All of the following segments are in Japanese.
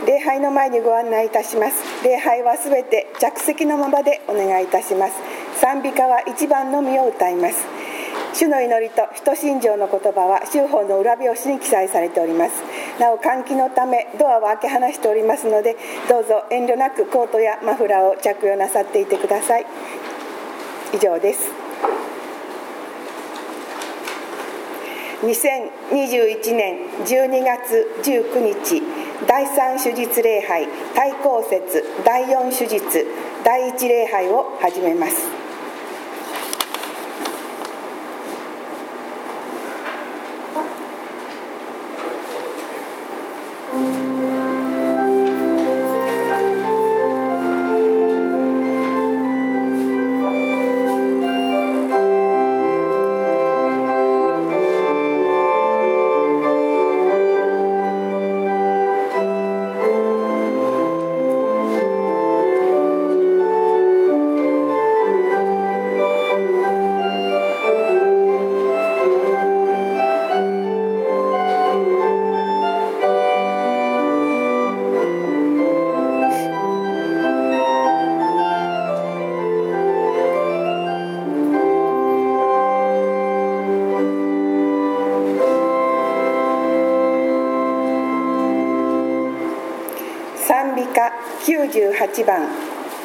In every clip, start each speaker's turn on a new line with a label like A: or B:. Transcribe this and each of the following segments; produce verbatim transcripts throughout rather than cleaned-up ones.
A: 礼拝の前にご案内いたします。礼拝はすべて着席のままでお願いいたします。賛美歌はいちばんのみを歌います。主の祈りと使徒信条の言葉は修法の裏表紙に記載されております。なお換気のためドアを開け放しておりますので、どうぞ遠慮なくコートやマフラーを着用なさっていてください。以上です。にせんにじゅういちねんじゅうにがつじゅうくにち、だいさん主日礼拝対抗節だいよん主日だいいち礼拝を始めます。賛美歌きゅうじゅうはちばん。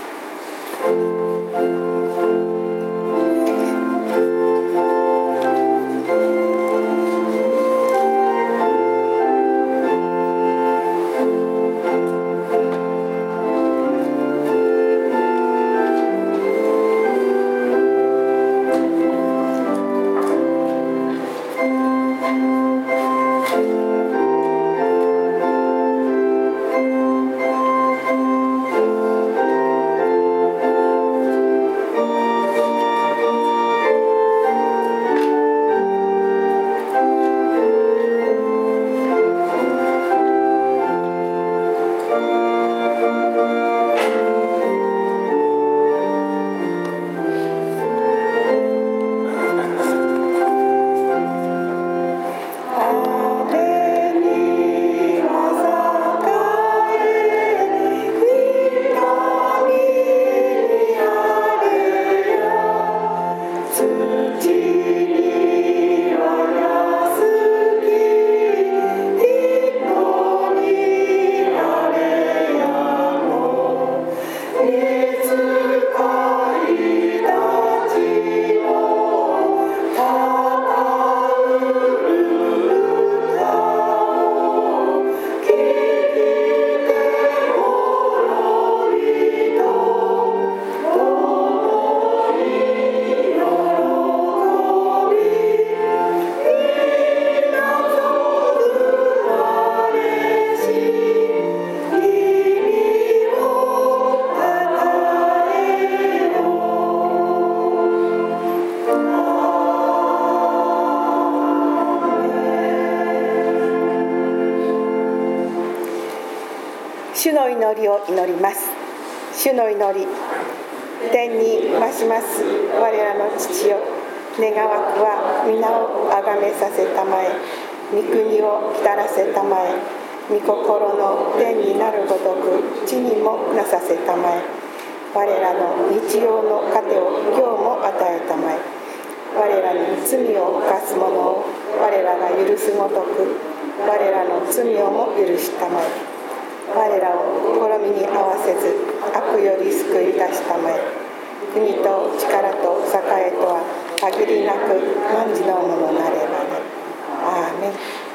A: 主の祈りを祈ります。主の祈り。天に増します我らの父よ、願わくは皆をあがめさせたまえ、御国を来たらせたまえ、御心の天になるごとく地にもなさせたまえ。我らの日曜の糧を今日も与えたまえ。我らに罪を犯す者を我らが許すごとく我らの罪をも許したまえ。我らを試みに合わせず悪より救い出したまえ。国と力と栄とは限りなく汝のものなればね。アーメン。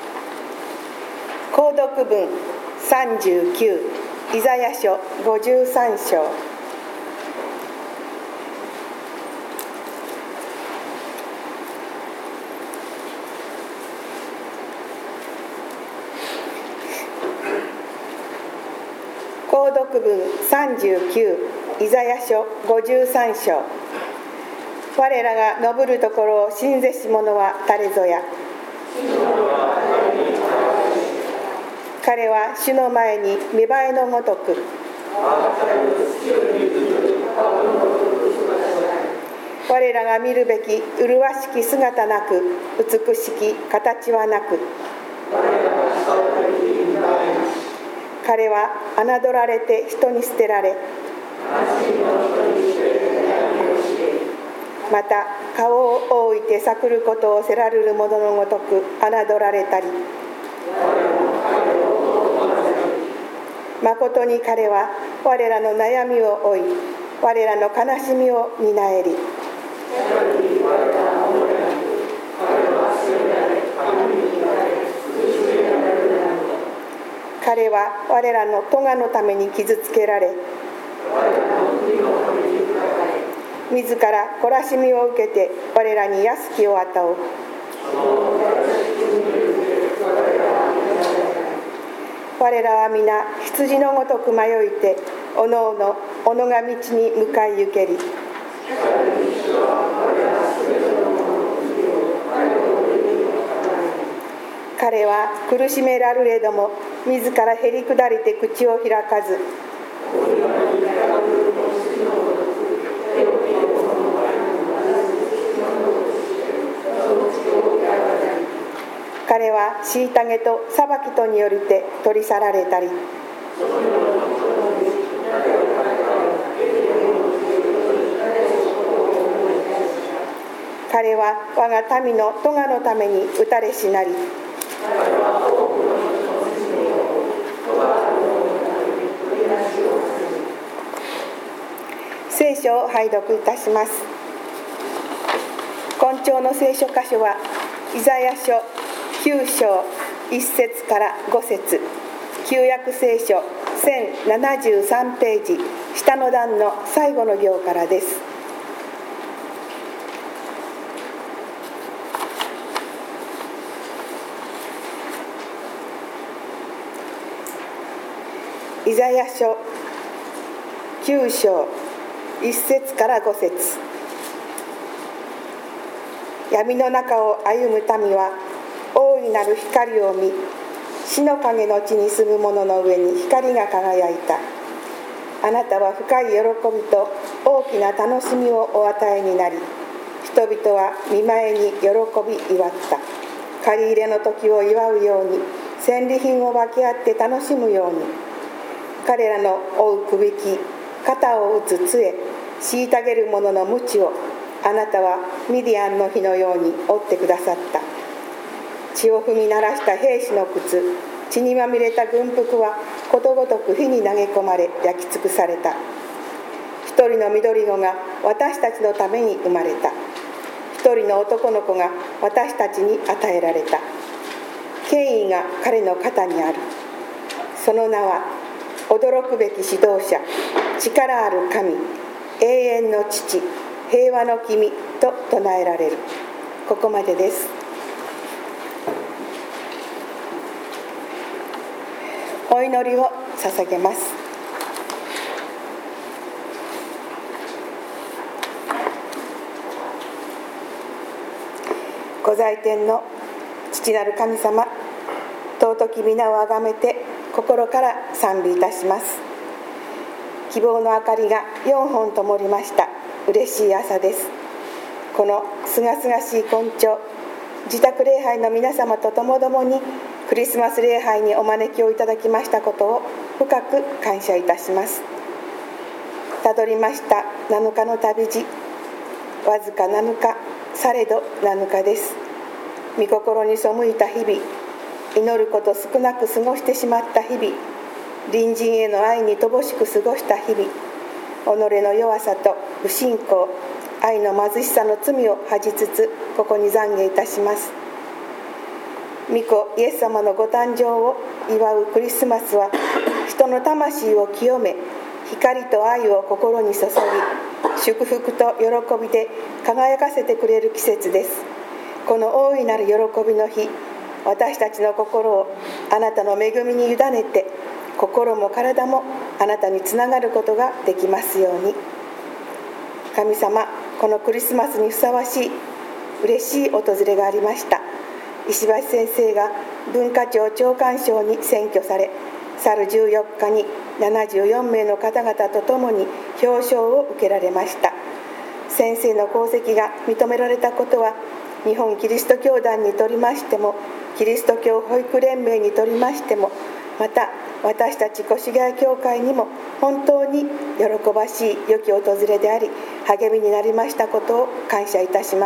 A: 購読文さんじゅうきゅう、イザヤ書ごじゅうさん章。購読文さんじゅうきゅう、イザヤ書ごじゅうさん章。我らが登るところを信ぜし者は誰ぞや。彼は主の前に見栄えのごとく、我らが見るべき麗しき姿なく、美しき形はなく、 彼は侮られて人に捨てられ、また顔を覆いて避ることをせられる者のごとく侮られたり、まことに彼は我らの悩みを負い、我らの悲しみを担えり、彼は我らの咎のために傷つけられ、自ら懲らしみを受けて我らに安きを与おう。我らは皆羊のごとく迷いて、おのおのおのが道に向かい行けり。彼は苦しめられれども、自らへり下りて口を開かず、彼は虐げと裁きとによりて取り去られたり、彼は我が民の咎のために打たれしなり、聖書を拝読いたします。今朝の聖書箇所はイザヤ書きゅう章いっ節からご節、旧約聖書せんななじゅうさんページ下の段の最後の行からです。イザヤ書きゅう章いっ節からご節。闇の中を歩む民は大いなる光を見、死の影の地に住む者の上に光が輝いた。あなたは深い喜びと大きな楽しみをお与えになり、人々は見舞いに喜び祝った。借り入れの時を祝うように、戦利品を分け合って楽しむように。彼らの追うくびき、肩を打つ杖、虐げる者の鞭をあなたはミディアンの日のように折ってくださった。血を踏み鳴らした兵士の靴、血にまみれた軍服はことごとく火に投げ込まれ焼き尽くされた。一人の緑子が私たちのために生まれた。一人の男の子が私たちに与えられた。権威が彼の肩にある。その名は驚くべき指導者、力ある神、永遠の父、平和の君と唱えられる。ここまでです。お祈りを捧げます。御在天の父なる神様、尊き皆をあがめて心から賛美いたします。希望の明かりがよんほん灯りました。嬉しい朝です。このすがすがしい今朝、自宅礼拝の皆様とともどもにクリスマス礼拝にお招きをいただきましたことを深く感謝いたします。たどりましたなのかの旅路、わずかなのかされどなのかです。御心に背いた日々、祈ること少なく過ごしてしまった日々、隣人への愛に乏しく過ごした日々、己の弱さと不信仰、愛の貧しさの罪を恥じつつ、ここに懺悔いたします。御子イエス様のご誕生を祝うクリスマスは、人の魂を清め、光と愛を心に注ぎ、祝福と喜びで輝かせてくれる季節です。この大いなる喜びの日、私たちの心をあなたの恵みに委ねて、心も体もあなたにつながることができますように。神様、このクリスマスにふさわしい嬉しい訪れがありました。石橋先生が文化庁長官賞に選挙され、去るじゅうよっかにななじゅうよんめいの方々と共に表彰を受けられました。先生の功績が認められたことは、日本キリスト教団にとりましても、キリスト教保育連盟にとりましても、 また私たち越谷教会にも本当に喜ばしい良き訪れであり、励みになりましたことを感謝いたします。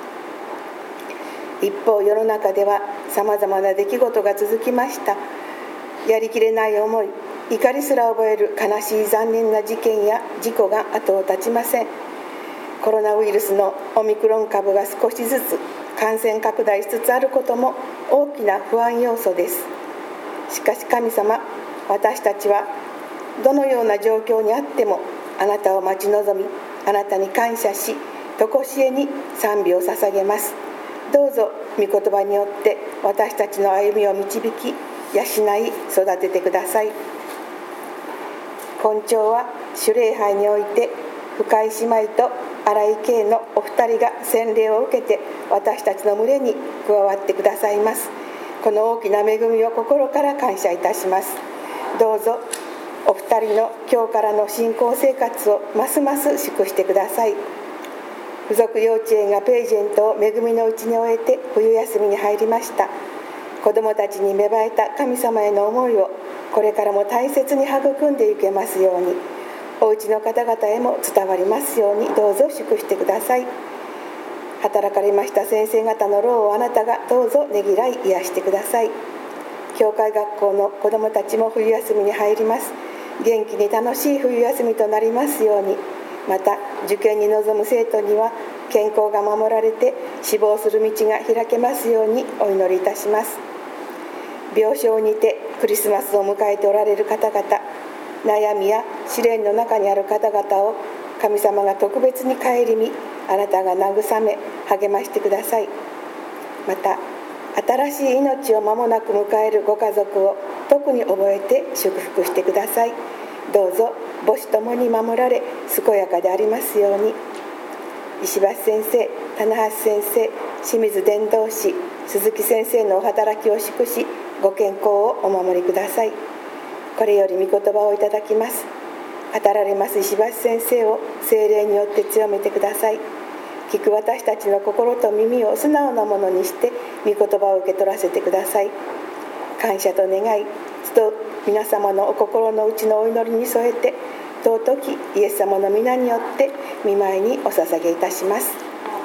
A: 一方、世の中ではさまざまな出来事が続きました。やりきれない思い、怒りすら覚える悲しい残念な事件や事故が後を絶ちません。コロナウイルスのオミクロン株が少しずつ感染拡大しつつあることも大きな不安要素です。しかし神様、私たちはどのような状況にあってもあなたを待ち望み、あなたに感謝し、とこしえに賛美を捧げます。どうぞ御言葉によって私たちの歩みを導き、養い育ててください。今朝は主礼拝において深井姉妹と新井圭のお二人が洗礼を受けて私たちの群れに加わってくださいます。この大きな恵みを心から感謝いたします。どうぞお二人の今日からの信仰生活をますます祝してください。附属幼稚園がページェントを恵みのうちに終えて冬休みに入りました。子どもたちに芽生えた神様への思いをこれからも大切に育んでいけますように、お家の方々へも伝わりますようにどうぞ祝してください。働かれました先生方の労をあなたがどうぞねぎらい癒してください。教会学校の子どもたちも冬休みに入ります。元気に楽しい冬休みとなりますように、また受験に臨む生徒には健康が守られて志望する道が開けますようにお祈りいたします。病床にてクリスマスを迎えておられる方々、悩みや試練の中にある方々を神様が特別に顧み、あなたが慰め励ましてください。また新しい命を間もなく迎えるご家族を特に覚えて祝福してください。どうぞ母子ともに守られ健やかでありますように。石橋先生、棚橋先生、清水伝道師、鈴木先生のお働きを祝し、ご健康をお守りください。これより御言葉をいただきます。語られます石橋先生を聖霊によって強めてください。聞く私たちの心と耳を素直なものにして御言葉を受け取らせてください。感謝と願い、と皆様のお心の内のお祈りに添えて、尊きイエス様の皆によって御前にお捧げいたします。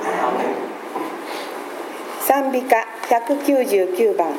A: 賛美歌ひゃくきゅうじゅうきゅうばん。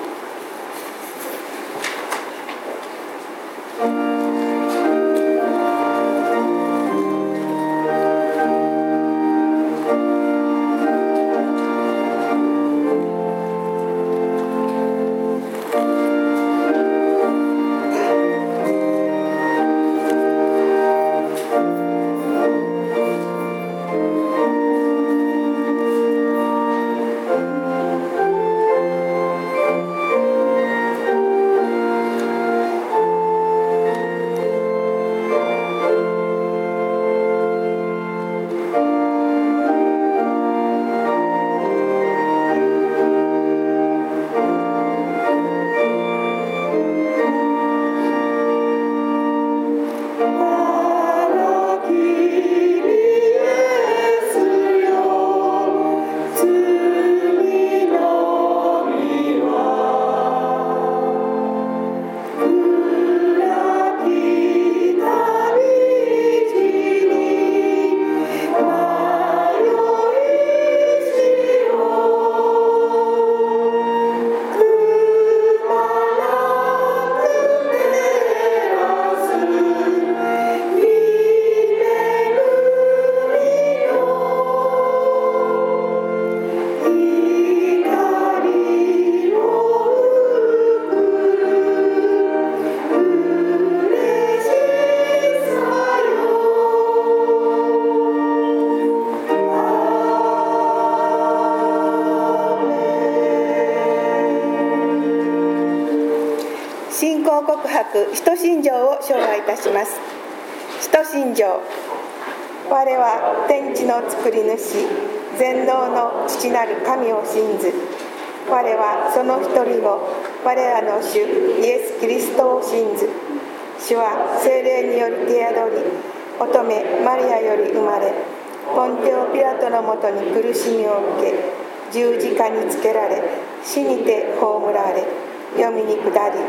A: 使徒信条を紹介いたします。使徒信条。我は天地の作り主、全能の父なる神を信ず。我はその一人を、我らの主イエス・キリストを信ず。主は聖霊により手宿り、乙女マリアより生まれ、ポンテオ・ピラトのもとに苦しみを受け、十字架につけられ、死にて葬られ、読みに下り、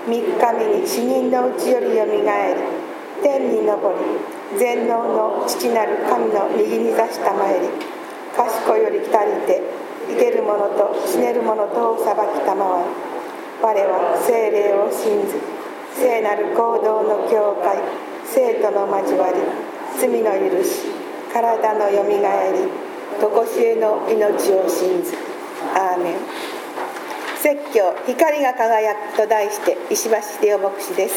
A: 三日目に死人のうちよりよみがえり、天に昇り、全能の父なる神の右に座したまえり、賢より来たりて、生ける者と死ねる者とを裁きたまわる。我は聖霊を信ず、聖なる行動の教会、聖徒の交わり、罪の許し、体のよみがえり、とこしえの命を信ず。アーメン。説教、光が輝くと題して、石橋秀夫牧師です。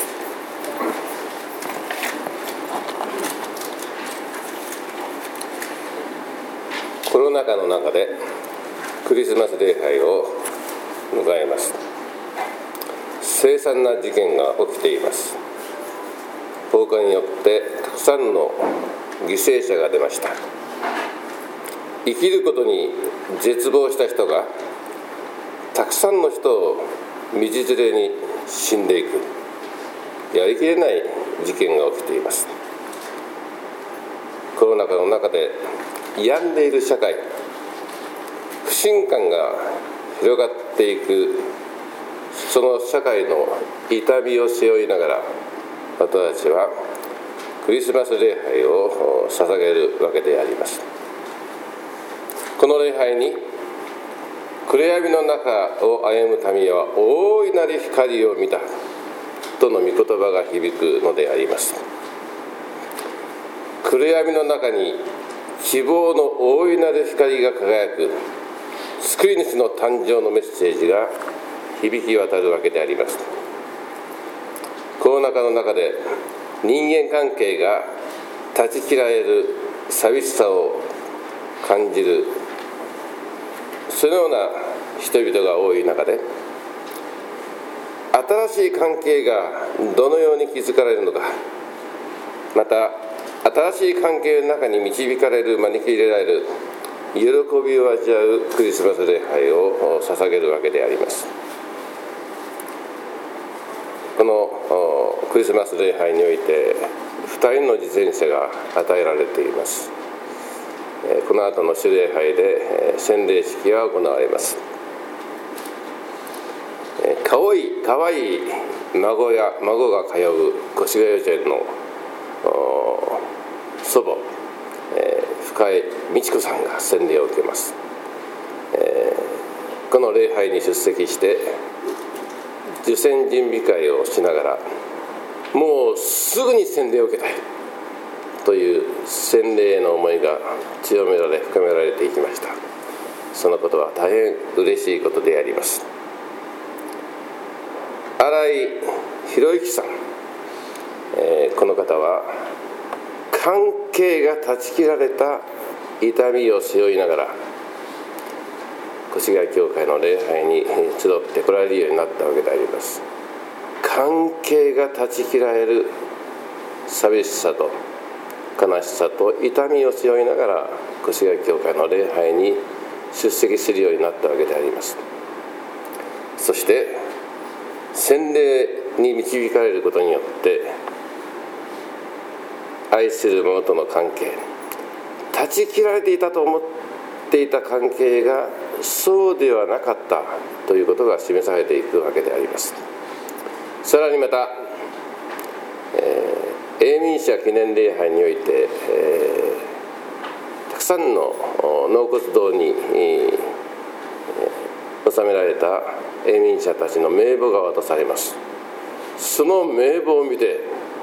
B: コロナ禍の中でクリスマス礼拝を迎えます。凄惨な事件が起きています。放火によってたくさんの犠牲者が出ました。生きることに絶望した人がたくさんの人を道連れに死んでいく、やりきれない事件が起きています。コロナ禍の中で病んでいる社会、不信感が広がっていく、その社会の痛みを背負いながら、私たちはクリスマス礼拝を捧げるわけであります。この礼拝に暗闇の中を歩む民は大いなる光を見たとの御言葉が響くのであります。暗闇の中に希望の大いなる光が輝く救い主の誕生のメッセージが響き渡るわけであります。コロナ禍の中で人間関係が断ち切られる寂しさを感じる、そのような人々が多い中で、新しい関係がどのように築かれるのか、また新しい関係の中に導かれる、招き入れられる喜びを味わうクリスマス礼拝を捧げるわけであります。このクリスマス礼拝においてふたりの実演者が与えられています。この後の主礼拝で洗礼式が行われます。かわいいかわいい孫や孫が通う越谷幼稚園の祖母、えー、深井美智子さんが洗礼を受けます。えー、この礼拝に出席して受洗準備会をしながら、もうすぐに洗礼を受けたいという洗礼への思いが強められ深められていきました。そのことは大変嬉しいことであります。新井博之さん、えー、この方は関係が断ち切られた痛みを背負いながら越谷教会の礼拝に集って来られるようになったわけであります。関係が断ち切られる寂しさと悲しさと痛みを背負いながら越谷教会の礼拝に出席するようになったわけであります。そして洗礼に導かれることによって愛する者との関係、断ち切られていたと思っていた関係がそうではなかったということが示されていくわけであります。さらにまた、えー、永民者記念礼拝において、えー、たくさんの納骨堂に、えー、収められた永民者たちの名簿が渡されます。その名簿を見て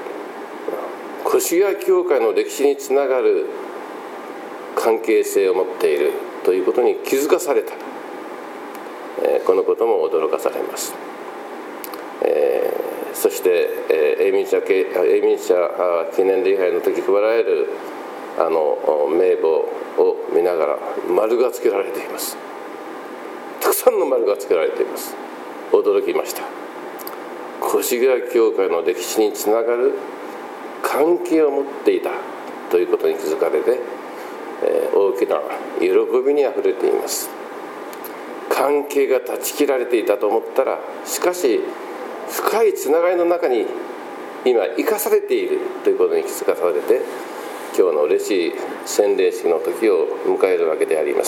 B: 越谷教会の歴史につながる関係性を持っているということに気づかされた、えー、このことも驚かされます。えー、そして、えー、永民者永民者記念礼拝の時配られるあの名簿を見ながら丸がつけられています。たくさんの丸がつけられています。驚きました。越谷教会の歴史につながる関係を持っていたということに気づかれて、えー、大きな喜びにあふれています。関係が断ち切られていたと思ったら、しかし深いつながりの中に今生かされているということに気づかされて、今日の嬉しい洗礼式の時を迎えるわけであります。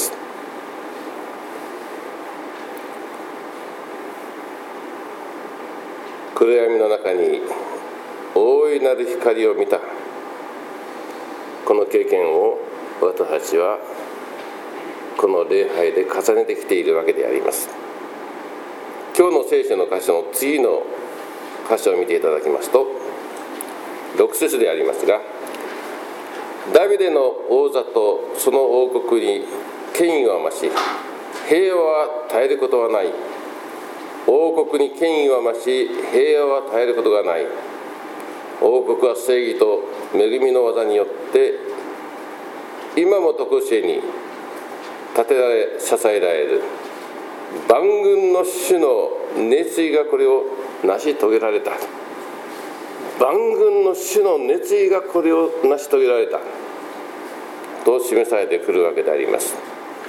B: 暗闇の中に大いなる光を見た、この経験を私たちはこの礼拝で重ねてきているわけであります。今日の聖書の箇所の次の箇所を見ていただきますと、ろく節でありますが、ダビデの王座とその王国に権威は増し、平和は絶えることはない。王国に権威は増し、平和は絶えることがない。王国は正義と恵みの技によって今も常しえに立てられ支えられる。万軍の主の熱意がこれを成し遂げられた。万軍の主の熱意がこれを成し遂げられたと示されてくるわけであります。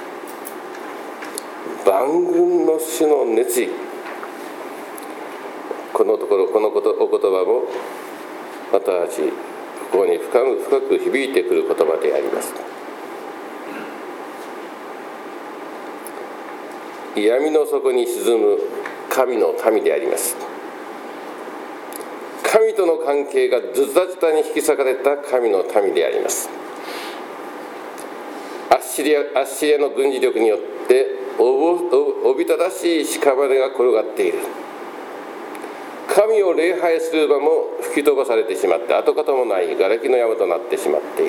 B: 万軍の主の熱意、このところこのことお言葉も私たちここに深く深く響いてくる言葉であります。闇の底に沈む神の民であります。神との関係がズタズタに引き裂かれた神の民であります。アッシリア、アッシリアの軍事力によっておびただしい屍が転がっている。神を礼拝する場も吹き飛ばされてしまって、跡形もない瓦礫の山となってしまっている。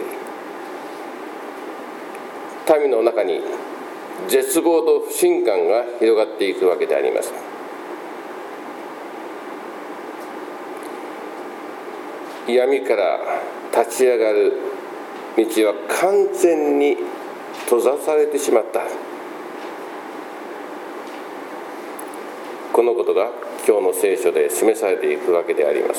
B: 民の中に絶望と不信感が広がっていくわけであります。闇から立ち上がる道は完全に閉ざされてしまった。このことが今日の聖書で示されていくわけであります。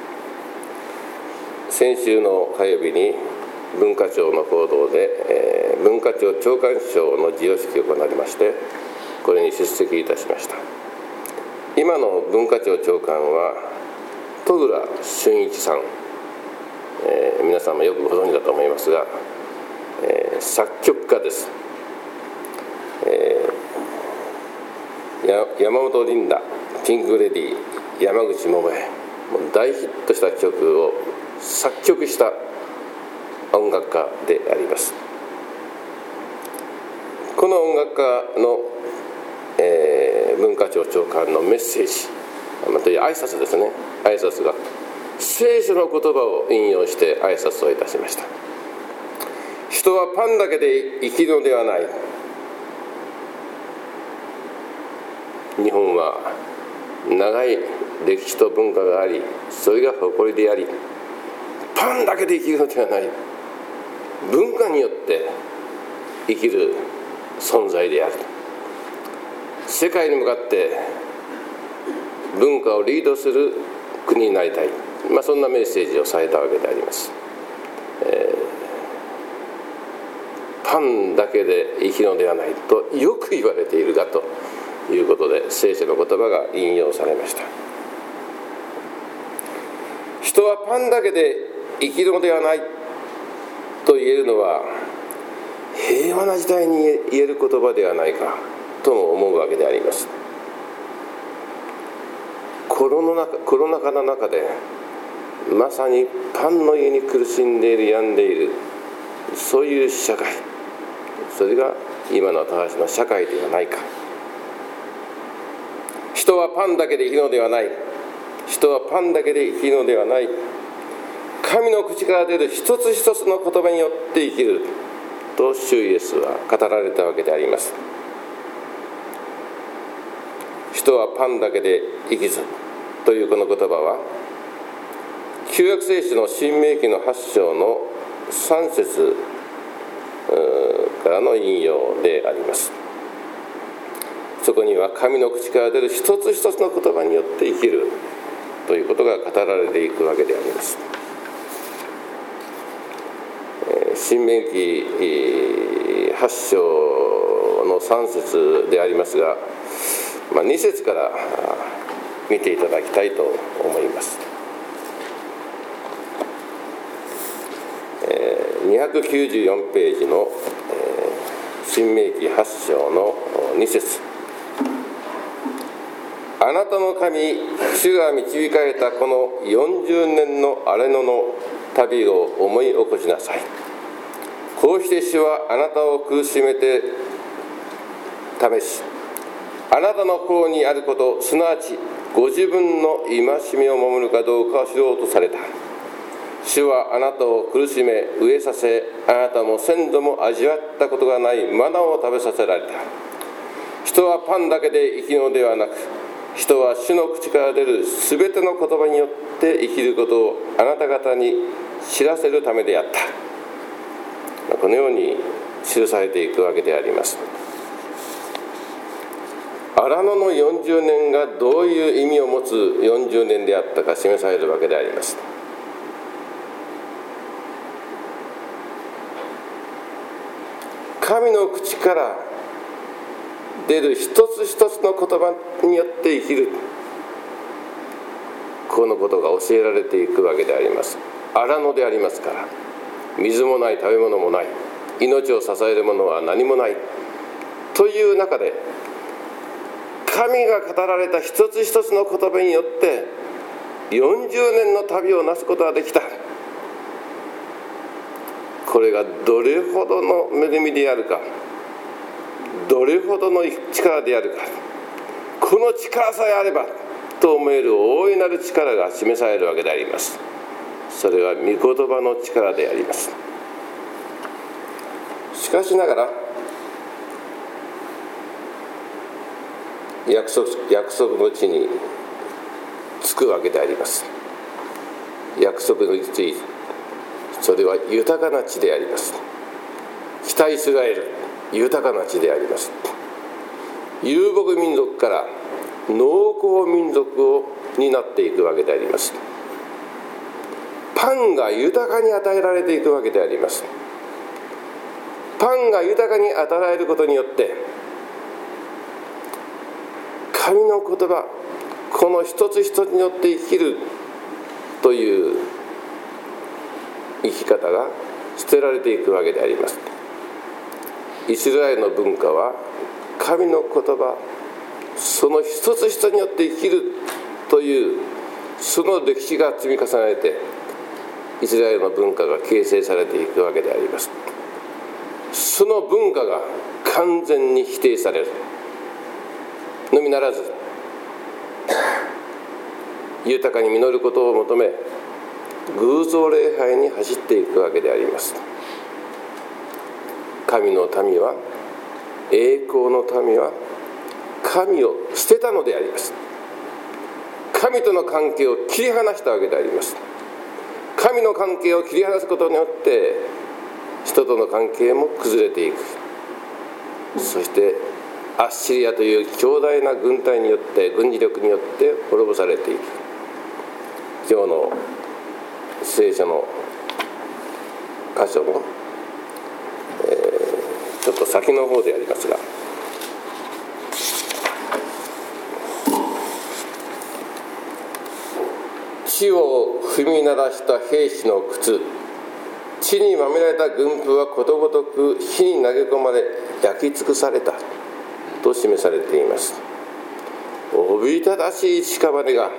B: 先週の火曜日に文化庁の報道で、えー、文化庁長官賞の授与式を行いまして、これに出席いたしました。今の文化庁長官は戸倉俊一さん、えー、皆さんもよくご存知だと思いますが、えー、作曲家です。えー、や山本リンダ、ピンク・レディ、山口百恵、大ヒットした曲を作曲した音楽家であります。この音楽家の、えー、文化庁長官のメッセージ、また挨拶ですね、挨拶が聖書の言葉を引用して挨拶をいたしました。人はパンだけで生きるのではない。日本は長い歴史と文化があり、それが誇りであり、パンだけで生きるのではない。文化によって生きる存在である。世界に向かって文化をリードする国になりたい、まあ、そんなメッセージをされたわけであります。えー、パンだけで生きるのではないとよく言われているがということで、聖書の言葉が引用されました。人はパンだけで生きるのではないと言えるのは平和な時代に言える言葉ではないかとも思うわけであります。コロナ、コロナ禍の中でまさにパンの家に苦しんでいる、病んでいる、そういう社会、それが今の私たちの社会ではないか。人はパンだけで生きるのではない。人はパンだけで生きるのではない。神の口から出る一つ一つの言葉によって生きると主イエスは語られたわけであります。人はパンだけで生きずというこの言葉は、旧約聖書の新明記のはち章のさん節からの引用であります。そこには神の口から出る一つ一つの言葉によって生きるということが語られていくわけであります。新明記はち章のさん節でありますが、まあ、に節から見ていただきたいと思います。にひゃくきゅうじゅうよんページの新明記はち章のに節。 あなたの神、主が導かれたこのよんじゅうねんの荒れ野の旅を思い起こしなさい。こうして主はあなたを苦しめて試し、あなたの方にあること、すなわちご自分の戒めを守るかどうかを知ろうとされた。主はあなたを苦しめ飢えさせ、あなたも先祖も味わったことがないマナを食べさせられた。人はパンだけで生きるのではなく、人は主の口から出るすべての言葉によって生きることをあなた方に知らせるためであった。このように記されていくわけであります。荒野のよんじゅうねんがどういう意味を持つよんじゅうねんであったか示されるわけであります。神の口から出る一つ一つの言葉によって生きる、このことが教えられていくわけであります。荒野でありますから、水もない食べ物もない、命を支えるものは何もないという中で、神が語られた一つ一つの言葉によってよんじゅうねんの旅をなすことができた。これがどれほどの恵みであるか、どれほどの力であるか、この力さえあればと思える大いなる力が示されるわけであります。それは御言葉の力であります。しかしながら約束、約束の地に着くわけであります。約束の地、それは豊かな地であります。北イスラエル、豊かな地であります。遊牧民族から農耕民族をになっていくわけであります。パンが豊かに与えられていくわけであります。パンが豊かに与えられることによって、神の言葉、この一つ一つによって生きるという生き方が捨てられていくわけであります。イスラエルの文化は神の言葉、その一つ一つによって生きるというその歴史が積み重ねられて、イスラエルの文化が形成されていくわけであります。その文化が完全に否定されるのみならず、豊かに実ることを求め偶像礼拝に走っていくわけであります。神の民は、栄光の民は神を捨てたのであります。神との関係を切り離したわけであります。神の関係を切り離すことによって人との関係も崩れていく。そしてアッシリアという強大な軍隊によって、軍事力によって滅ぼされていく。今日の聖書の箇所も、えー、ちょっと先の方でありますが、地を踏み鳴らした兵士の靴、地にまみれた軍服はことごとく火に投げ込まれ焼き尽くされたと示されています。おびただしい屍が、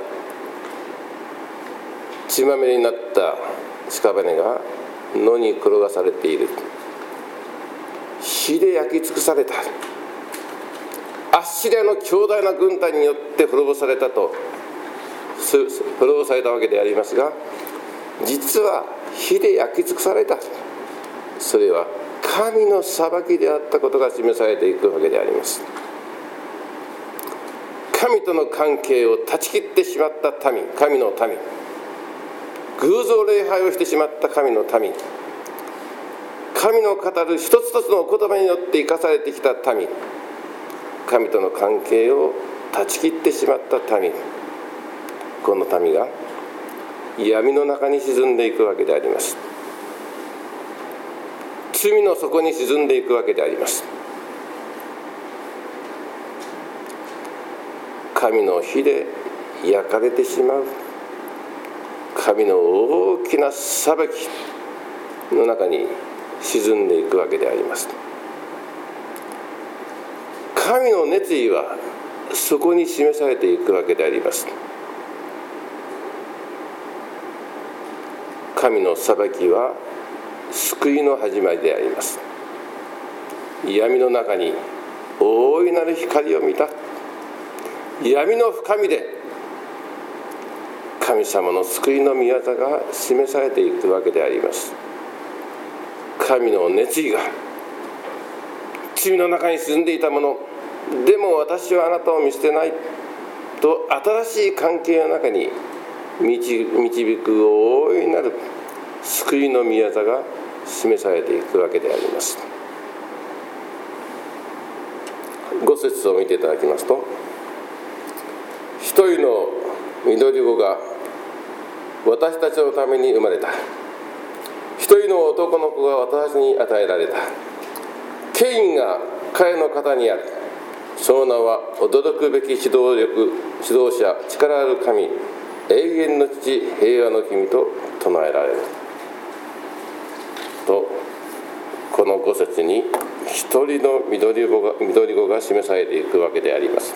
B: 血まみれになった屍が野に転がされている。火で焼き尽くされた。アッシリアの強大な軍隊によって滅ぼされたと滅ぼされたわけでありますが、実は火で焼き尽くされた。それは神の裁きであったことが示されていくわけであります。神との関係を断ち切ってしまった民、神の民、偶像礼拝をしてしまった神の民、神の語る一つ一つのお言葉によって生かされてきた民、神との関係を断ち切ってしまった民、この民が闇の中に沈んでいくわけであります。罪の底に沈んでいくわけであります。神の火で焼かれてしまう、神の大きな裁きの中に沈んでいくわけであります。神の熱意はそこに示されていくわけであります。神の裁きは救いの始まりであります。闇の中に大いなる光を見た。闇の深みで神様の救いの御業が示されていくわけであります。神の熱意が罪の中に沈んでいたもの、でも私はあなたを見捨てないと新しい関係の中に導く大いなる救いの御業が示されていくわけであります。ご節を見ていただきますと、一人の緑子が私たちのために生まれた。一人の男の子が私に与えられた。権威が彼の肩にある。その名は驚くべき指導力、指導者、力ある神、永遠の父、平和の君と唱えられる。と、このご節に一人の緑子が、緑子が示されていくわけであります。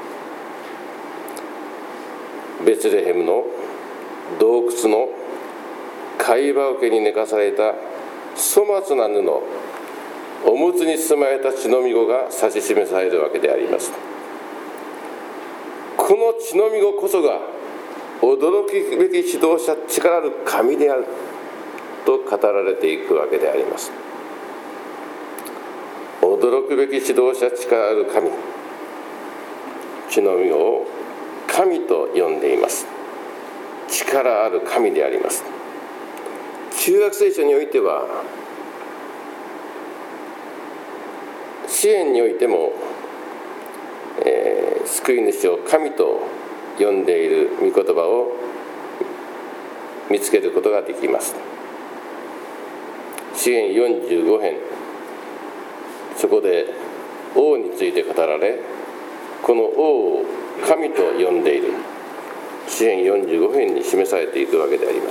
B: ベツレヘムの洞窟の貝羽桶に寝かされた粗末な布、おむつに包まれた血のみ子が指し示されるわけであります。この血のみ子こそが驚くべき指導者、力ある神であると語られていくわけであります。驚くべき指導者、力ある神、血のみ子を神と呼んでいます。力ある神であります。旧約聖書においては、詩篇においても、えー、救い主を神と呼んでいる御言葉を見つけることができます。詩篇よんじゅうご編、そこで王について語られ、この王を神と呼んでいる詩篇よんじゅうご編に示されていくわけであります。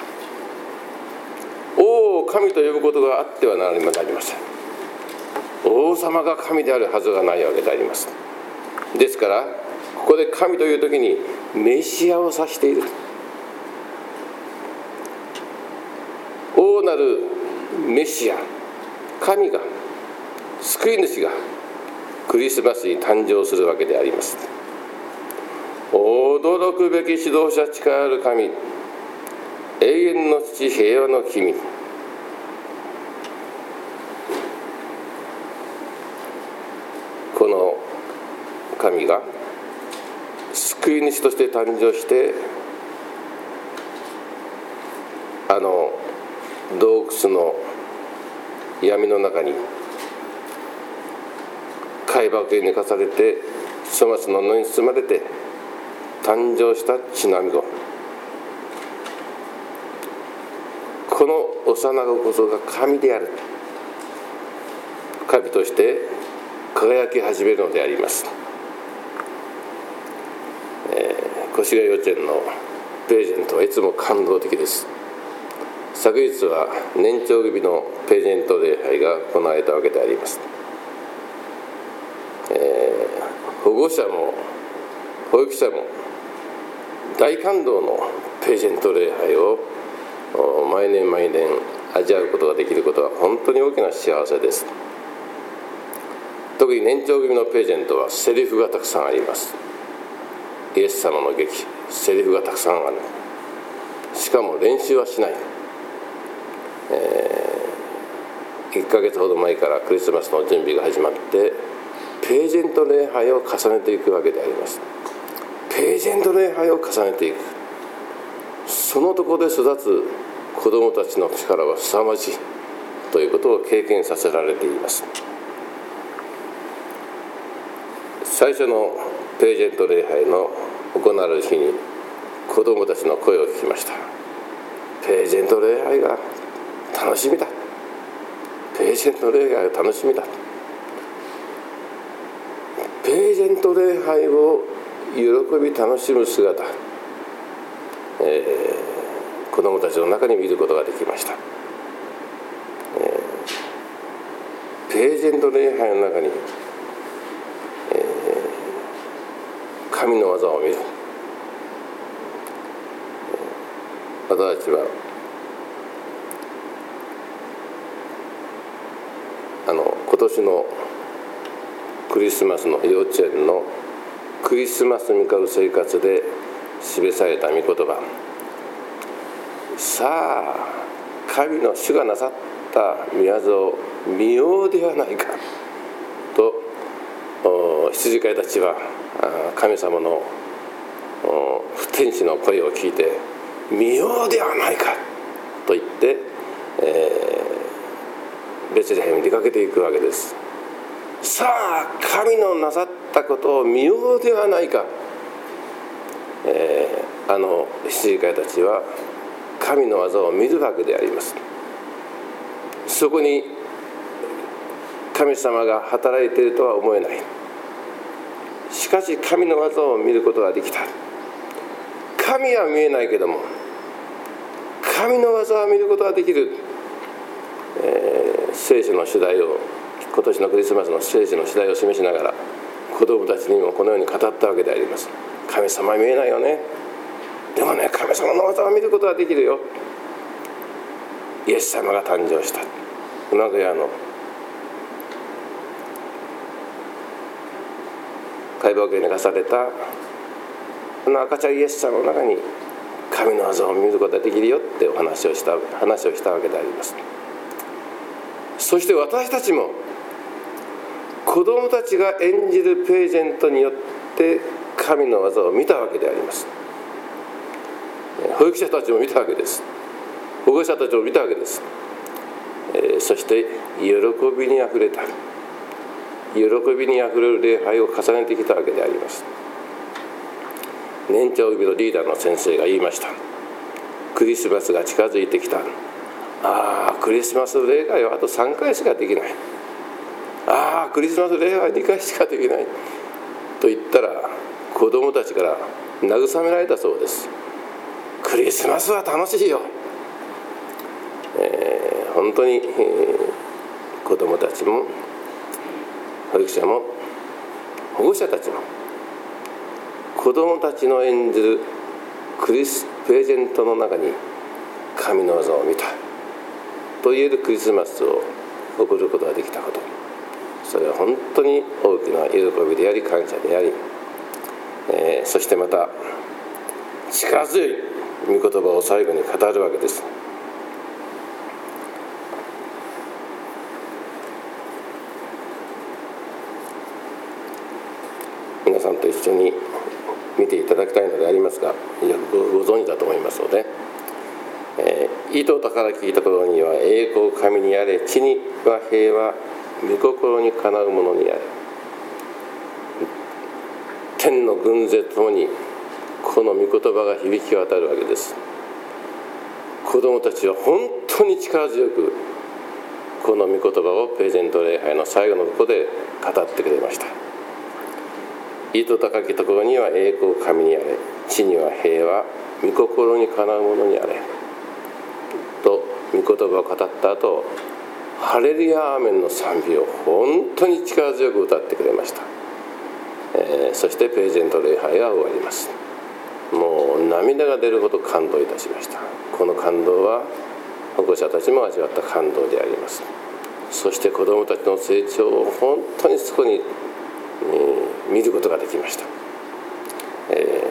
B: 王を神と呼ぶことがあってはなりません。王様が神であるはずがないわけであります。ですからここで神という時にメシアを指している。王なるメシア、神が、救い主がクリスマスに誕生するわけであります。驚くべき指導者、力ある神、永遠の父、平和の君。この神が救い主として誕生して、あの洞窟の闇の中に貝羽桶に寝かされて、粗末の布に包まれて誕生した血のみ子、この幼子こそが神である。神として輝き始めるのであります。えー、越谷幼稚園のページェントはいつも感動的です。昨日は年長組のページェント礼拝が行われたわけであります。えー、保護者も保育者も大感動のページェント礼拝を毎年毎年味わうことができることは本当に大きな幸せです。特に年長組のページェントはセリフがたくさんあります。イエス様の劇、セリフがたくさんある。しかも練習はしない。えー、いっかげつほど前からクリスマスの準備が始まって、ページェント礼拝を重ねていくわけであります。ページェント礼拝を重ねていく。そのところで育つ子どもたちの力は凄まじいということを経験させられています。最初のページェント礼拝の行われる日に子どもたちの声を聞きました。ページェント礼拝が楽しみだ。ページェント礼拝が楽しみだ。ページェント礼拝を喜び楽しむ姿、えー、子どもたちの中に見ることができました。えー、ページェント礼拝の中に、えー、 神の技を見る。私たちはあの今年のクリスマスの幼稚園のクリスマスに向かう生活で示された御言葉、さあ神の主がなさった御業を見ようではないかと羊飼いたちは神様の天使の声を聞いて見ようではないかと言って、えー、ベツレヘムに出かけていくわけです。さあ神のなさったことを見ようではないか、えー、あの羊飼いたちは神の技を見るわけであります。そこに神様が働いているとは思えない。しかし神の技を見ることができた。神は見えないけども神の技を見ることができる、えー、聖書の主題を今年のクリスマスの聖書の主題を示しながら子供たちにもこのように語ったわけであります。神様は見えないよね、でもね神様の技を見ることができるよ。イエス様が誕生した。名古屋の解剖家に課されたこの赤ちゃんイエス様の中に神の技を見ることができるよってお話をした話をしたわけであります。そして私たちも子供たちが演じるページェントによって神の技を見たわけであります。保育者たちも見たわけです。保護者たちも見たわけです。えー、そして喜びにあふれた喜びにあふれる礼拝を重ねてきたわけであります。年長組のリーダーの先生が言いました。クリスマスが近づいてきた。ああクリスマス礼拝はあとさんかいしかできない。ああクリスマス礼拝にかいしかできないと言ったら子供たちから慰められたそうです。クリスマスは楽しいよ、えー、本当に、えー、子供たちも保育者も保護者たちも子供たちの演じるクリスプレゼントの中に神の技を見たと言えるクリスマスを送ることができたこと、それは本当に大きな喜びであり感謝であり、えー、そしてまた力強い御言葉を最後に語るわけです。皆さんと一緒に見ていただきたいのでありますが、よくご存知だと思いますので、えー、意図とから聞いた頃には栄光神にあれ、地には平和、御心にかなうものにあれ。天の軍勢ともにこの御言葉が響き渡るわけです。子どもたちは本当に力強くこの御言葉をプレゼント礼拝の最後のところで語ってくれました。意図高きところには栄光神にあれ、地には平和、御心にかなうものにあれと御言葉を語った後、ハレルヤアーメンの賛美を本当に力強く歌ってくれました。えー、そしてプレゼント礼拝が終わります。もう涙が出るほど感動いたしました。この感動は保護者たちも味わった感動であります。そして子どもたちの成長を本当にそこに、えー、見ることができました。え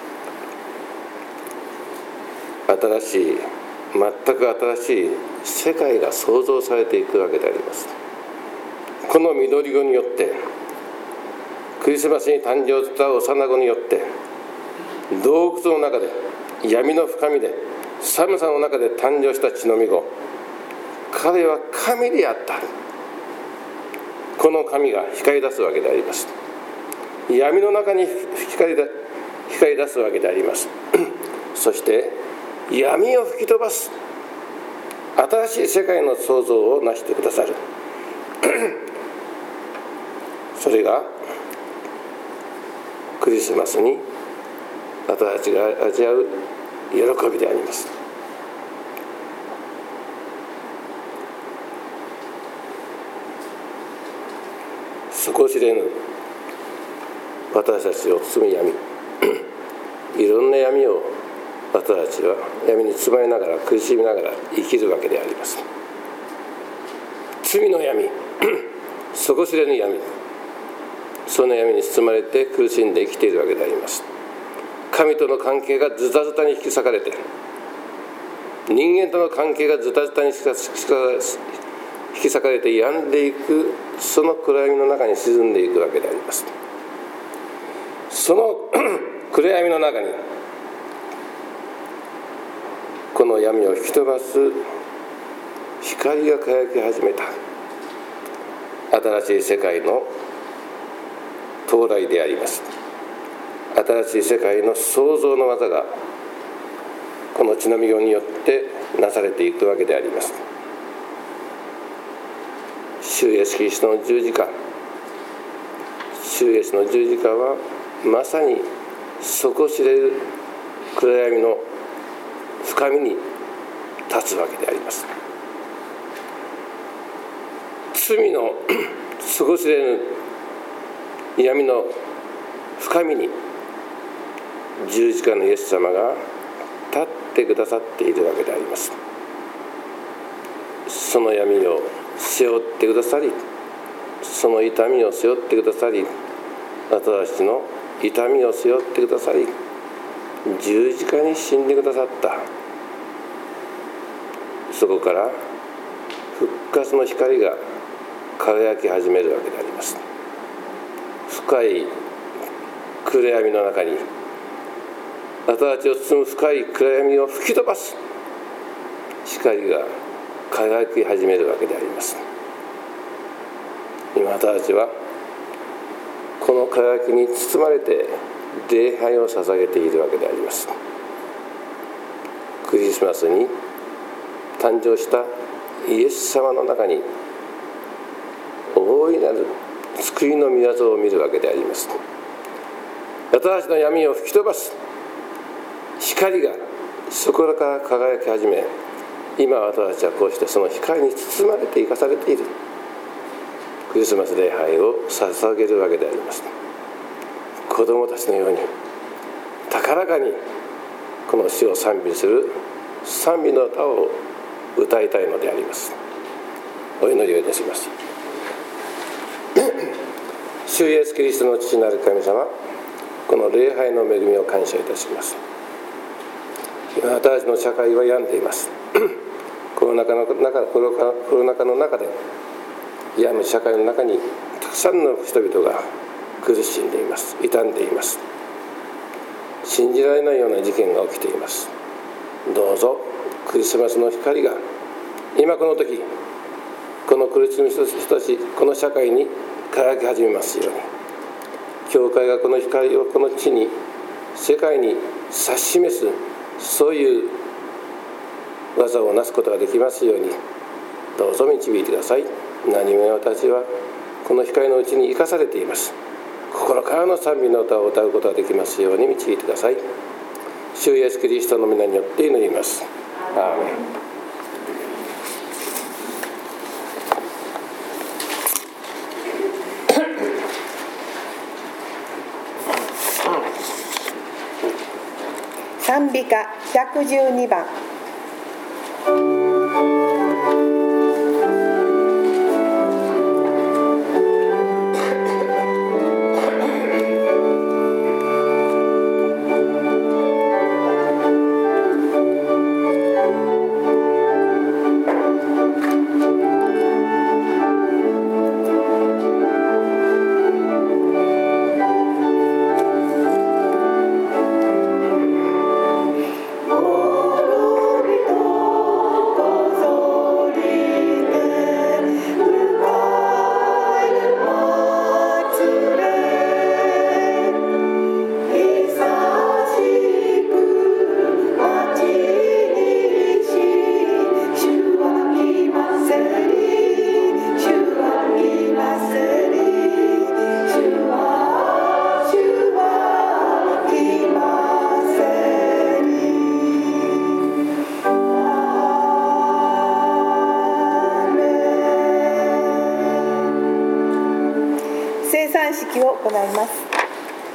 B: ー、新しい全く新しい世界が創造されていくわけであります。この緑子によって、クリスマスに誕生した幼子によって、洞窟の中で闇の深みで寒さの中で誕生した血のみ子、彼は神であった。この神が光り出すわけであります。闇の中に光り出、光り出すわけであります。そして闇を吹き飛ばす新しい世界の創造を成してくださるそれがクリスマスに私たちが味わう喜びであります。底知れぬ私たちを包む闇いろんな闇を私たちは闇に包まれながら苦しみながら生きるわけであります。罪の闇底知れぬ闇、その闇に包まれて苦しんで生きているわけであります。神との関係がズタズタに引き裂かれて、人間との関係がズタズタに引き裂かれて病んでいく、その暗闇の中に沈んでいくわけであります。その暗闇の中にこの闇を引き飛ばす光が輝き始めた新しい世界の到来であります。新しい世界の創造の技がこの血のみ子によってなされていくわけであります。主イエスキリストの十字架、主イエスの十字架はまさに底知れる暗闇の深みに立つわけであります。罪の底知れぬ闇の深みに十字架のイエス様が立ってくださっているわけであります。その闇を背負ってくださり、その痛みを背負ってくださり、私たちの痛みを背負ってくださり、十字架に死んでくださった。そこから復活の光が輝き始めるわけであります。深い暗闇の中に私たちを包む深い暗闇を吹き飛ばす光が輝き始めるわけであります。今私たちはこの輝きに包まれて礼拝を捧げているわけであります。クリスマスに誕生したイエス様の中に大いなる救いの御業を見るわけであります。私たちの闇を吹き飛ばす光がそこから輝き始め、今私たちはこうしてその光に包まれて生かされているクリスマス礼拝を捧げるわけであります。子供たちのように高らかにこの主を賛美する賛美の歌を歌いたいのであります。お祈りをいたします。主イエスキリストの父なる神様、この礼拝の恵みを感謝いたします。今私たちの社会は病んでいます。コロナ禍の中、コロナコロナ禍の中で病む社会の中にたくさんの人々が苦しんでいます。傷んでいます。信じられないような事件が起きています。どうぞクリスマスの光が今この時、この苦しむ人たち、この社会に輝き始めますように、教会がこの光をこの地に、世界に指し示す、そういう技をなすことができますように、どうぞ導いてください。何も私はこの光のうちに生かされています。心からの賛美の歌を歌うことができますように導いてください。主イエスキリストの皆によって祈ります。アーメン。
A: 賛美歌ひゃくじゅうにばん。生産式を行います。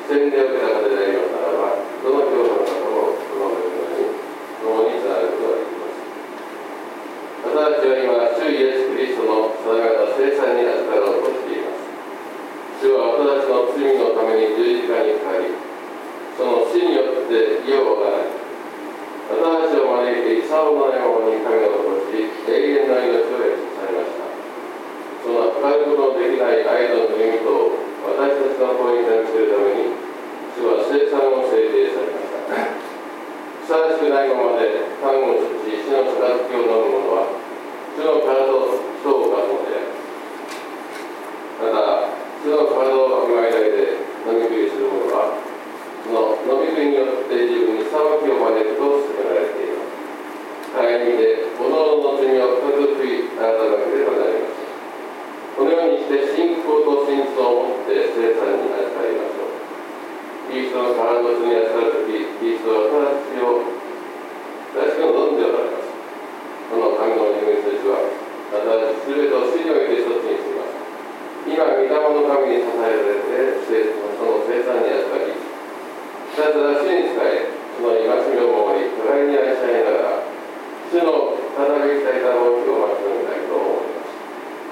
B: 洗礼を受けた方でありますならば、どの教派の方もそのように共につながることができます。私たちは今、主イエス・キリストの定めた聖餐に預かろうとしています。主は私たちの罪のために十字架にかかり、その死によって義を行い、私たちを招いて功のないものに神を起こし、永遠の命を得されました。その測ることのできない愛の恵みと私たちの声に対するために、主は聖餐を制定されました。ふさわしくないままでパンを食し、死の杯を飲む者は、主の体と人を犯すのである。また、主の体をわきまえだけで飲み食いする者は、その飲み食いによって自分に裁きを招くと勧められています。互いにで、各々の罪を深く悔い改めなければなりません。このようにして信仰と真実を持って聖餐に預かりましょう。キリストの体とに預かるとき、キリストは私を私を飲んでおられます。この神の恵み筋は、私すべてを主において一つにします。今、御霊の神に支えられて、その聖餐に預かり、ひたすら主に仕え、その戒めを守り、互いに愛し合いながら、主の再び来たいだろう日を待ち望みたいと思います。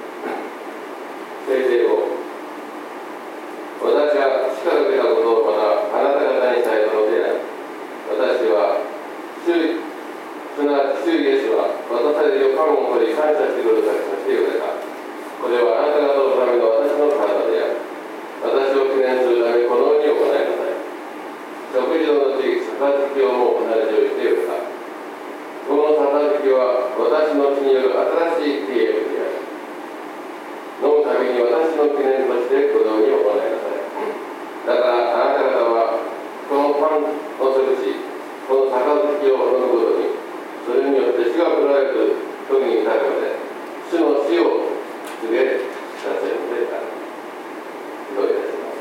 B: 聖帝を、私が死から受けたことをまだあなた方に伝えたのである。私は、主、すなわち主イエスは、渡されるパンを取り感謝してくださいとして言われた。これはあなた方のための私の体である。私を記念するため、このように行いなさい。食事の後、杯をも同じようにして言われた。この杯は私の血による新しい契約である。飲むたびに私の記念としてこのように行いなさい。だからあなた方はこのパンをするし、この杯を飲むことに、それによって死が来られる時に至るまで、主の死を告げさせるのである。どういたします。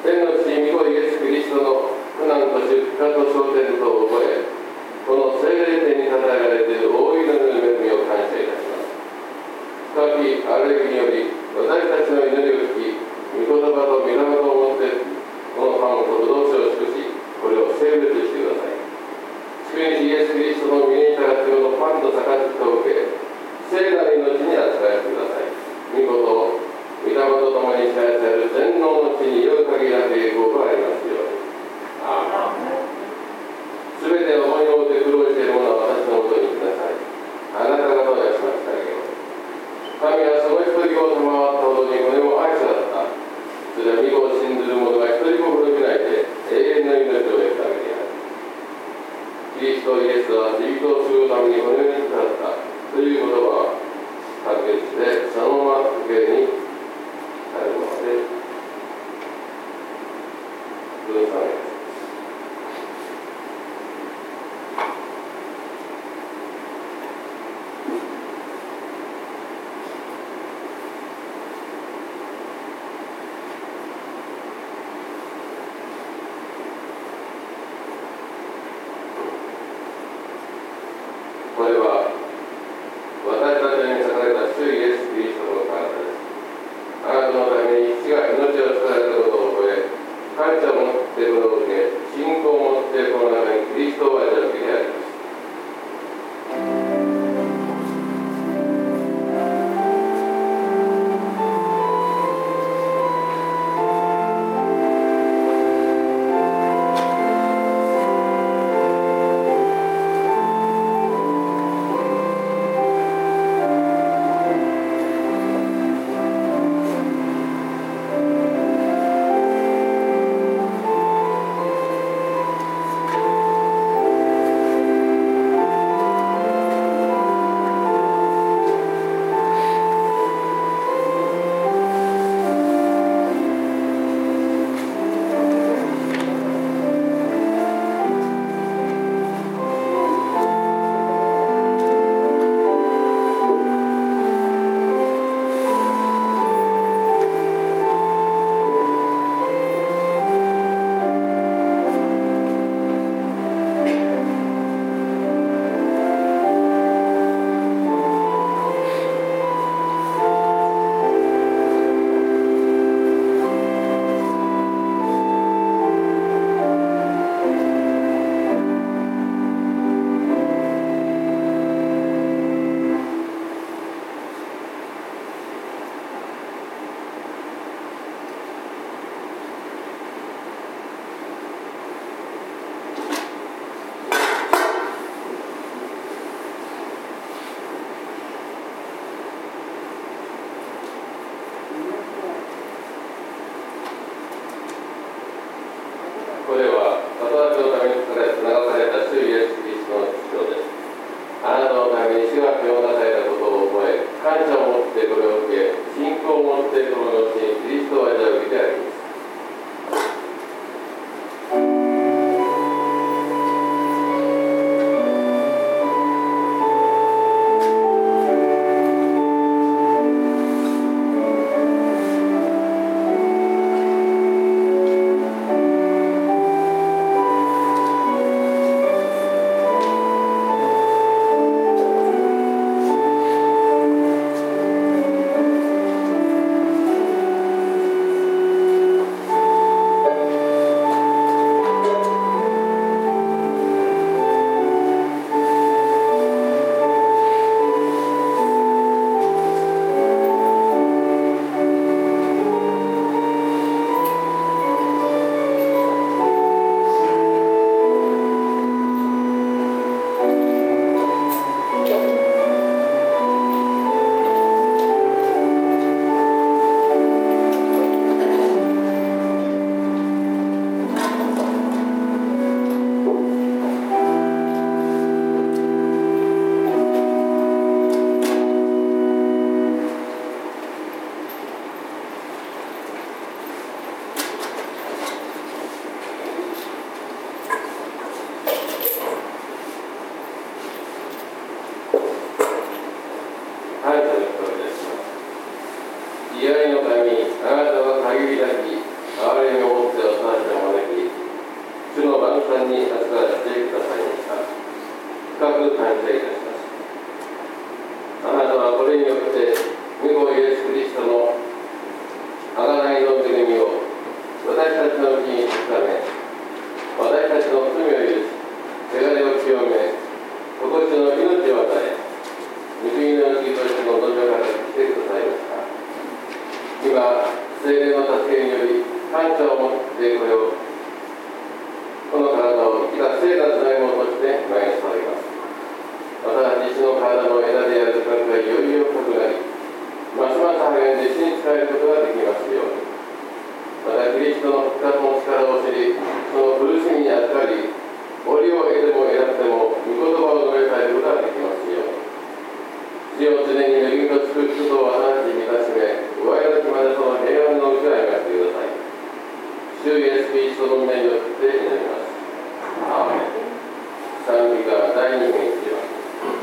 B: 天の父、御子イエス・キリストの苦難と出荷と昇天とを覚え、この聖霊天に称えられている大いなる恵みを感謝いたします。深きある意味により、私たちの祈りを聞き、御言葉と御霊をもって、このパンとブドウ酒を祝し、これを聖別してください。救い主イエス・キリストの身に従ってこのパンと杯と受け、聖なる命に扱いしてください。御子と御霊と共に支配される全能の地による限りなく栄光がありますように。アーメン。すべて思いを追って苦労している者は私のもとに来なさい。あなた方を休ませてあげよう。神はその一人子を賜ったほどにこれも愛者だった。それは御子を信ずる者が一人も滅びないで永遠の命を得るためである。キリストイエスは自己を救うためにこの世に来られたという言葉は確決してそのまま時計にあるもので分散です。 く感謝いたします。あなたはこれによって御子イエス・キリストの贖いの恵みを私たちのうちにつかめ、私たちの罪を許し、汚れを清め、とこしの命を与え、御国の義としての望みから来てくださいました。今、聖霊の助けにより感謝を持ってこれを、この体を生きた聖なつなぎ物として前にされます。私自身の体の枝である深くがいよいよ深くなり、ますます励んで死に仕えることができますように。またキリストの復活の力を知り、その苦しみに預かり、折を得ても得なくても御言葉を述べたえることができますように。主を常に恵みと祝福と私に満たしめ、終わりの日までその平安のうちを歩ませてください。主イエス・キリストの名によって祈ります。アーメン。賛美歌だいに編一番。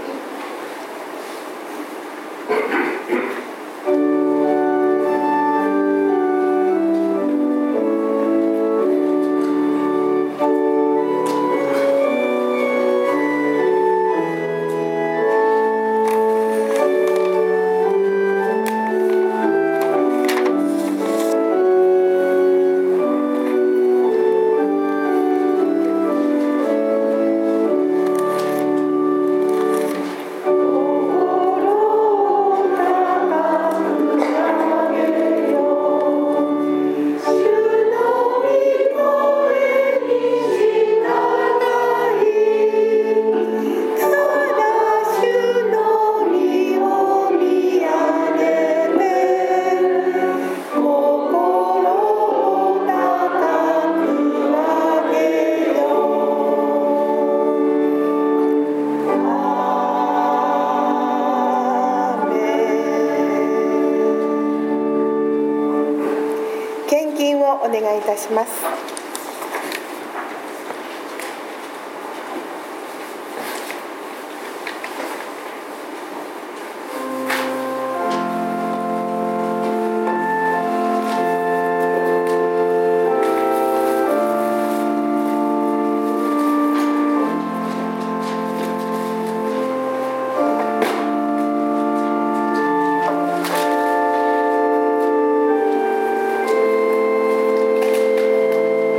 A: お願いいたします。
C: 「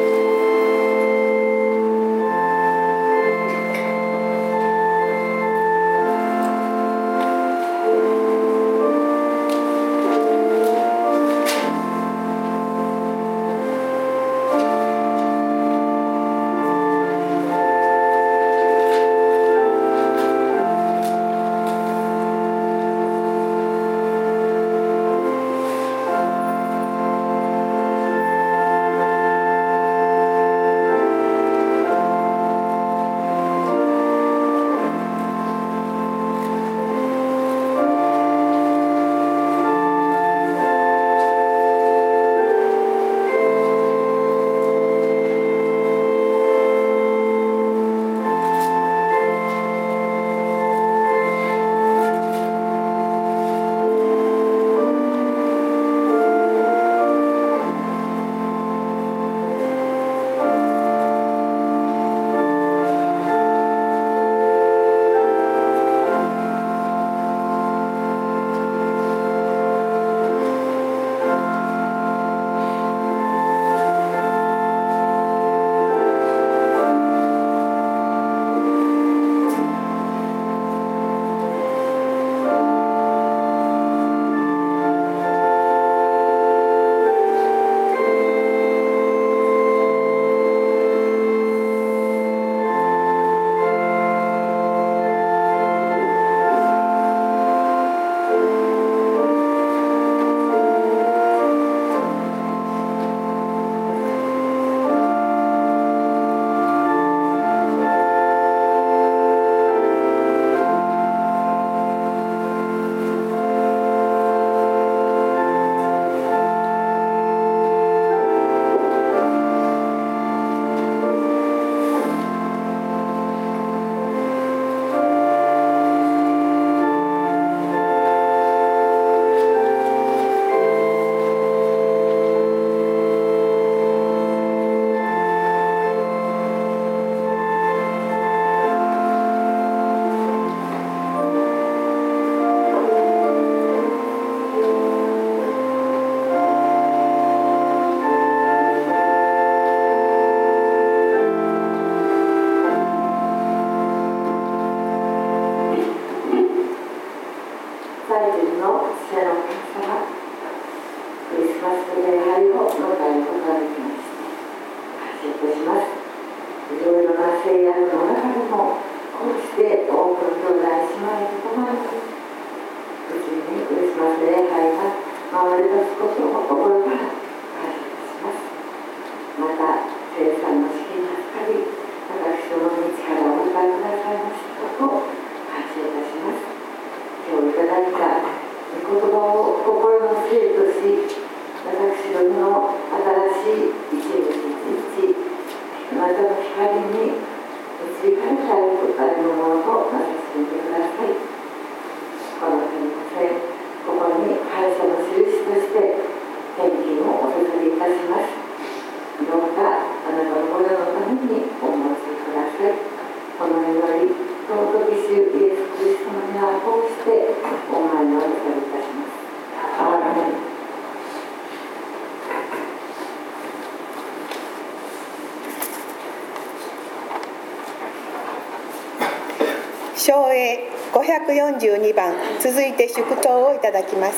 C: す礼拝を迎えることができました。感謝いたします。いろいろな制約の中でもこうして多くの兄弟姉妹と共に無事にクリスマス礼拝が回り出すことを心から感謝いたします。また生産の資金が助かり、私どもに力をお与えくださいましたことを感謝いたします。今日いただいた御言葉を心の生とし、私どもの新しい一日一日あなたの光に導かれたいありのものとなさせてください。この手にません、ここに感謝の印として献金をお捧げいたします。どうかあなたの御用のためにお持ちください。この祈り、尊き主イエス・キリストの皆を通してお前にお捧げいたします。アーメン。
A: 唱詠ごひゃくよんじゅうにばん、続いて祝祷をいただきます。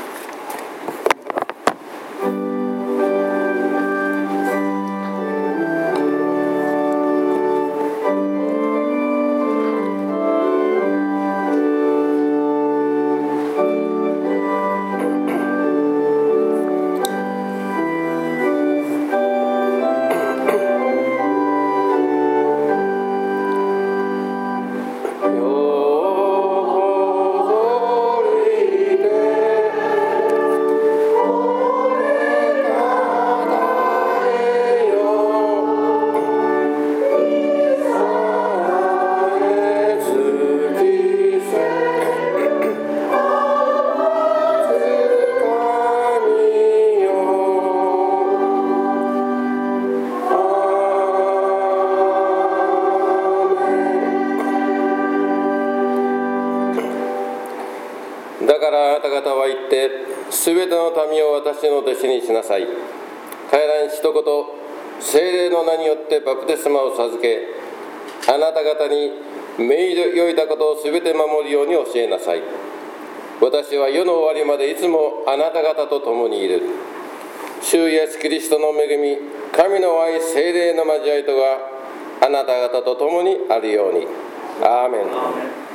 B: だからあなた方は言って、すべての民を私の弟子にしなさい。彼らに一言、聖霊の名によってバプテスマを授け、あなた方に命じよいたことをすべて守るように教えなさい。私は世の終わりまでいつもあなた方と共にいる。主イエスキリストの恵み、神の愛、聖霊の交わりとがあなた方と共にあるように。アーメン。アーメン。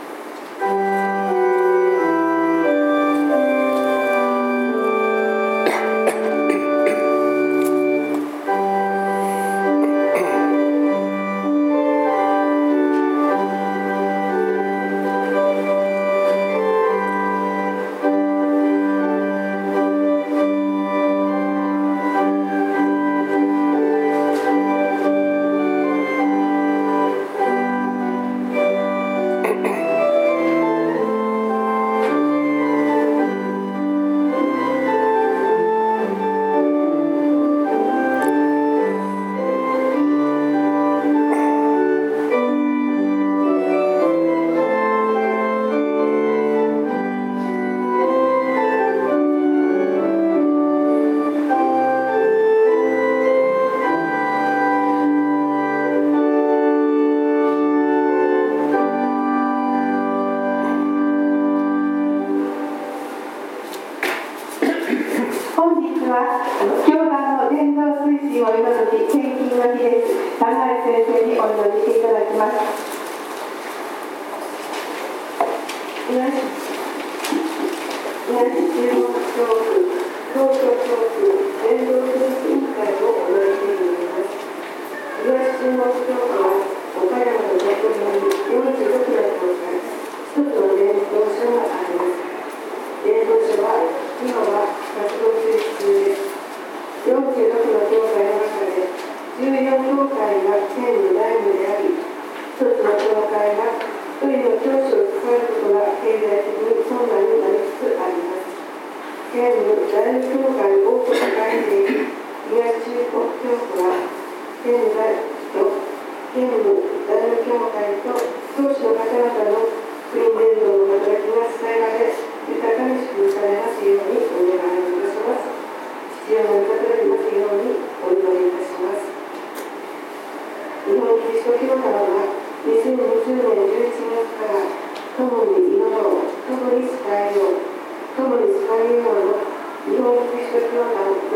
C: 共に使えよう、共に使えようの日本キリスト教団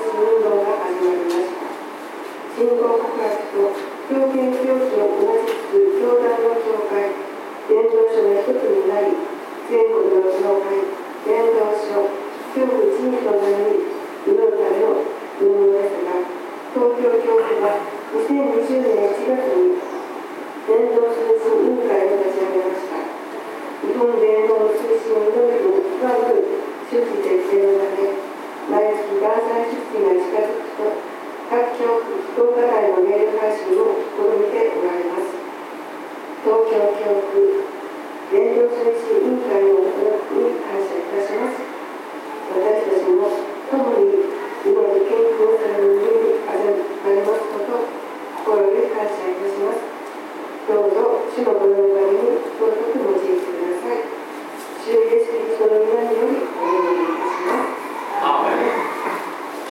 C: 進運動が始まりました。信仰告白と教権教義を同じく教団の教会、伝道所の一つになり、全国の教会、伝道所、教区地域のために祈るための運動ですが、東京教区はにせんにじゅうねんしちがつに伝道推進委員会を立ち上げました。日本伝道推進を祈るに関わる周知徹底のため、毎月元旦出費が近づくと、各教区福岡大のメール配信を試みておられます。東京教区伝道推進委員会の努力に感謝いたします。私たちも共に祈り